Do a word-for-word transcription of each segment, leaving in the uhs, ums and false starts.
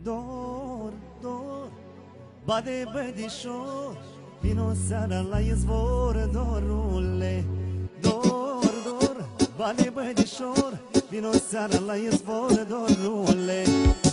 Dor, dor, bade bădișor, vino seara la izvor, dorule. Dor, dor, bade bădișor, vino seara la izvor, dorule.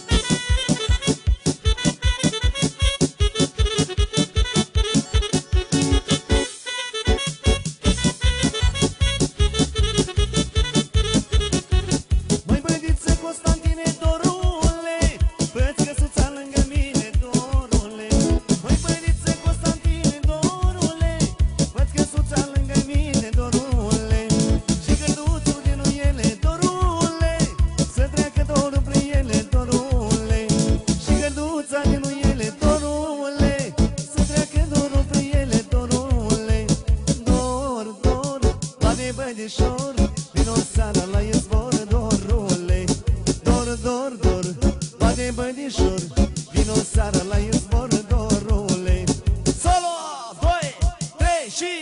Vino seara la izvor, dorule. Dor, dor, dor, bade bădișor, vino seara la izvor, dorule. Solo, doi, trei și...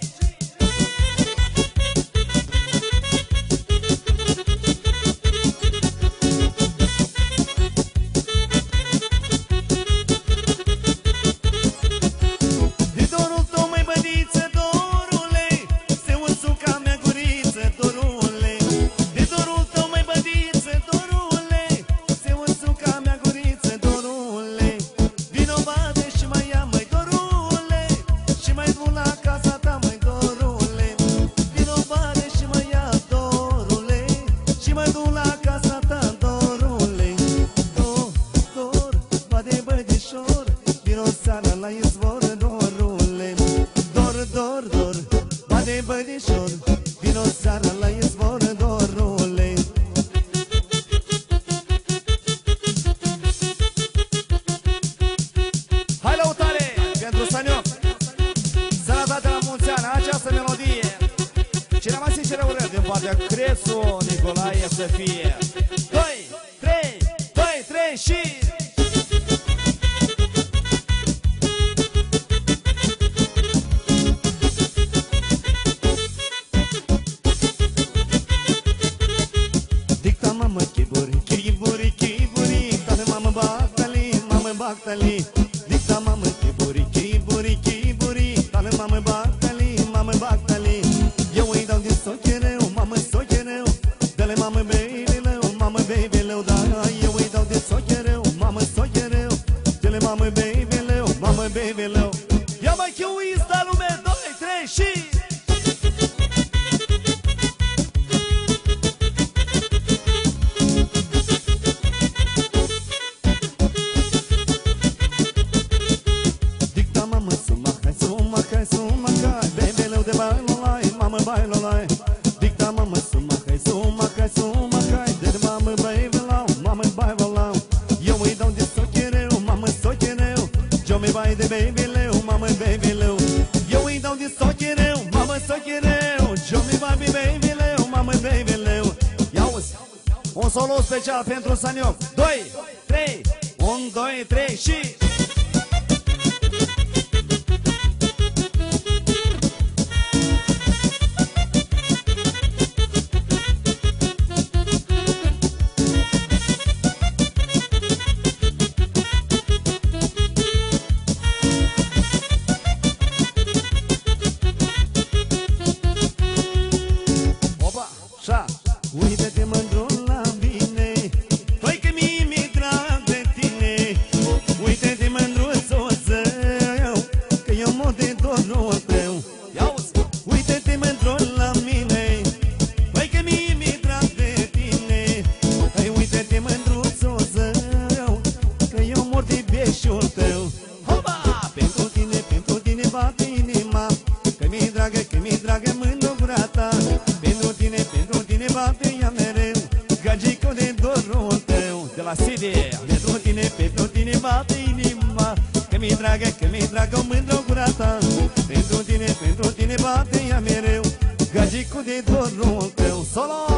La izvor, dorule. Dor, dor, dor, bade bădișor, vino seara la izvor, dorule. Hai lăutare pentru Sanioc, sănătate la mulți ani, această melodie. Cine mai sinceră urât din partea Crețu Nicolae să fie. Doi, trei, doi, trei și... Bactali, dicta mamă chiburi, chiburi, chiburi, tale mamă bactali, mamă bactali. Eu îi dau din sochereu, mamă sochereu, dă-le mamă baby-leu, mamă baby-leu, da. Eu îi dau din sochereu, mamă sochereu, dă-le mamă baby-leu, mamă baby-leu. Ia mai chiui sta lume, doi, trei și... Dicta mamă suma, hai suma, hai suma, hai de mamă baby lau, mamă baby lau. Eu îi dau de sochereu, mamă sochereu, eu mi bai de baby leu, mamă baby leu. Eu îi dau de sochereu, mamă sochereu, eu mi bai de baby leu, mamă baby leu. Ia-uzi, un solo special pentru Sanioc. Doi, trei, un, doi, trei și... Uite-te mândru la mine, păi că mie mi-e drag de tine. Uite-te mândru soțeu, că eu mor de dorul tău. Uite-te mândru la mine, păi că mie mi-e drag de tine. Păi uite-te mândru soțeu, că eu mor de beșul tău. Hopa! Pentru tine, pentru tine bate inima, că mi-e dragă, că mi-e dragă mândru gura ta. Pentru tine, pentru tine bate ea mereu, gagico de dorul tău. De la Sidi, pentru tine, pentru tine bate inima, că mi-e dragă, că mi-e dragă mândru gura ta. Pentru tine, pentru tine bate ea mereu, gagico de dorul tău. Solo!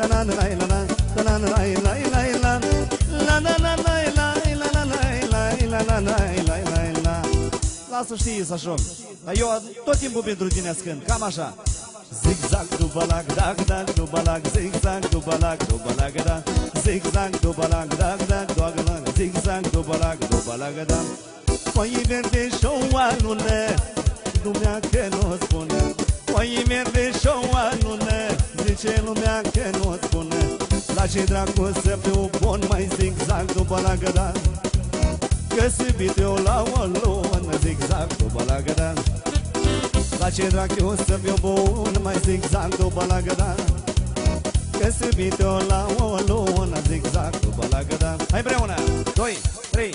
Lasă știi să așa. Dar eu tot timpul pentru tine ascând, cam așa. Zigzag, dubalag, dag, dag, dubalag, zigzag, dubalag, dubalag, da. Zigzag, dubalag, dag, dag, dubalag, zigzag, dubalag, dubalag, da. Foii verde și-o alune, lumea că nu spune. Foii verde și-o alune, zice lumea că nu spune. La ce dracu să fiu bun, mai zigzag, dubalag, da. Că se iubit eu la o lună, zigzag, dubalag, da. La ce drag eu să fiu bun, mai zigzag, dubalag, da. Că se iubit eu la o lună, zigzag, dubalag, da. Hai împreună, doi, trei.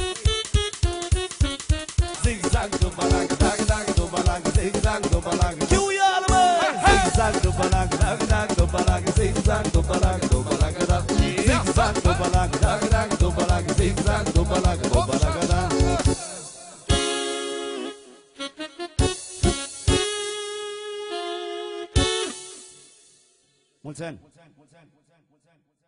Zigzag, dubalag, dag, dag, dubalag, zigzag, dubalag. Chiuia-l, măi! Zigzag, dubalag, dag, dag, dubalag, zigzag, dubalag, dubalag, da. Zigzag, dubalag, dag, dag, dubalag, zigzag, dubalag, dubalag, da. Mulți ani!